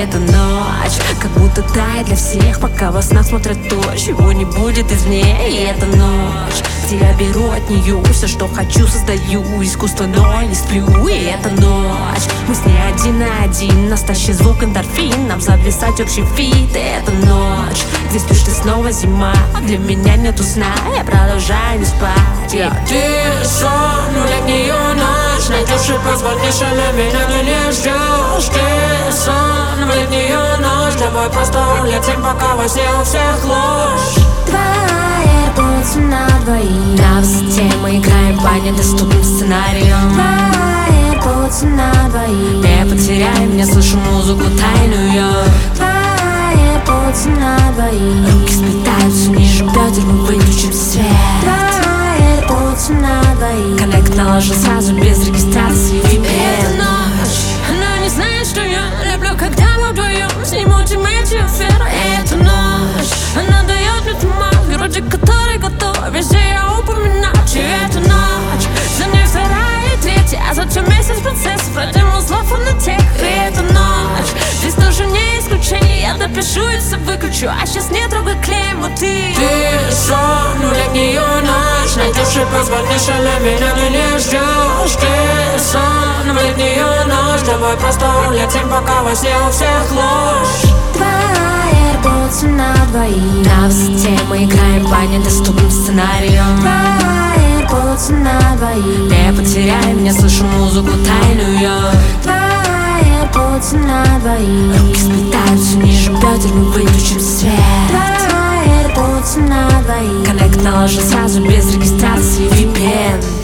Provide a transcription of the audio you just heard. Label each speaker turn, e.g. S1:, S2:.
S1: эта ночь как будто тает для всех, пока во снах смотрят то, чего не будет извне. И эта ночь, где я беру от нее все, что хочу, создаю искусство, но не сплю. И эта ночь, мы с ней один на один, настоящий звук эндорфин, нам зависать общий фит. И эта ночь, где спишь ты снова зима, для меня нету сна, я продолжаю не спать.
S2: Ты сон, летнюю ночь найдешь и позвонишь, а меня ты не ждешь. Ты сон, в летнюю ночь, давай просто улетим, пока во сне у всех ложь.
S1: Твои AirPods на двоих, на высоте мы играем по недоступным сценариям. Твои AirPods на двоих, не потеряй меня, слышу музыку тайную. Твои AirPods на двоих, руки сплетаются ниже бедер, мы выключим свет. Твои AirPods на двоих, коннект наложен сразу без регистрации VPN.
S2: Эта ночь, она не знает, что я люблю, когда мы вдвоем снимутим эти аферы. Эта ночь, она дает мне туман, вроде который готов везде я упоминать. И эта ночь, за ней вторая и третья, а затем месяц процессов, ради узлов и на тех. И эта ночь, здесь тоже не исключение, я допишу и все выключу, а сейчас не трогай клейм, вот ты. Ты сон, летнюю ночь найдешь и позвонишь, а меня ты не ждешь. Ты сон, в летнюю ночь, давай просто улетим, пока во сне у всех ложь.
S1: Твои AirPods на двоих, на высоте мы играем по недоступным сценариям. Твои AirPods на двоих, не потеряй меня, слышу музыку тайную. Твои AirPods на двоих, руки сплетаются ниже бедер, мы выключим свет. Твои AirPods на двоих, коннект наложен сразу без регистрации VPN.